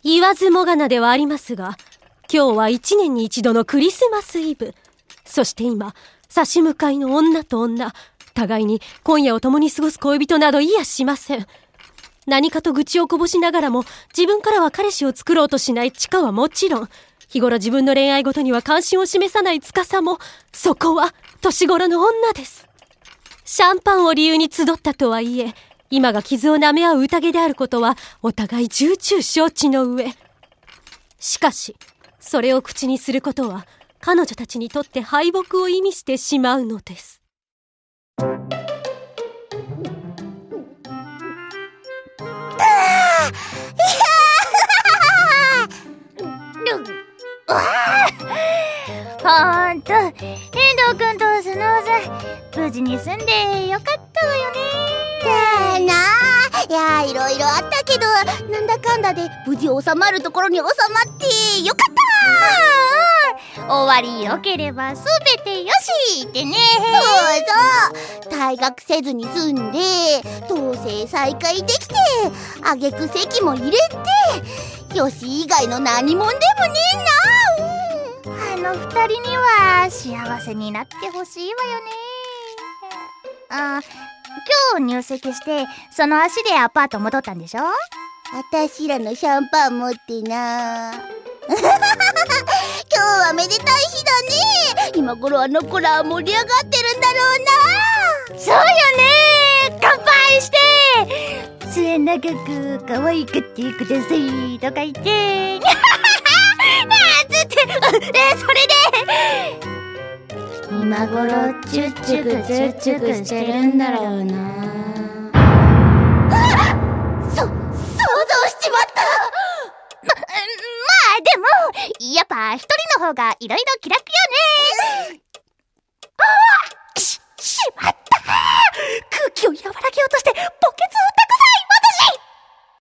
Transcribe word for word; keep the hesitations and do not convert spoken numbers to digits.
言わずもがなではありますが、今日は一年に一度のクリスマスイブ。そして今、差し向かいの女と女、互いに今夜を共に過ごす恋人などいやしません。何かと愚痴をこぼしながらも、自分からは彼氏を作ろうとしないチカはもちろん、日頃自分の恋愛ごとには関心を示さない司も、そこは年頃の女です。シャンパンを理由に集ったとはいえ、今が傷を舐め合う宴であることはお互い重々承知の上。しかし、それを口にすることは彼女たちにとって敗北を意味してしまうのです。 ほんと、遠藤くんとスノーさん、無事に住んでよかったわよね。 だなあ。いや、いろいろあったけど、なんだかんだで無事収まるところに収まってよかった。 終わりよければすべてよしってね。 そうそう、退学せずに済んで同棲再開できて、あげく籍も入れて、よし以外の何もんでもねえな。 あの二人には幸せになってほしいわよね。あ、今日入籍してその足でアパート戻ったんでしょ。 あたしらのシャンパン持ってな。今日はめでたい日だね。今頃あの子ら盛り上がってるんだろうな。 そうよね。乾杯して末永く可愛がってくださいとか言ってなんつってえ、それで今頃チュッチュクチュッチュクしてるんだろうな。 そ、想像しちまった。 ま、まあでもやっぱ一人の方がいろいろ気楽よね。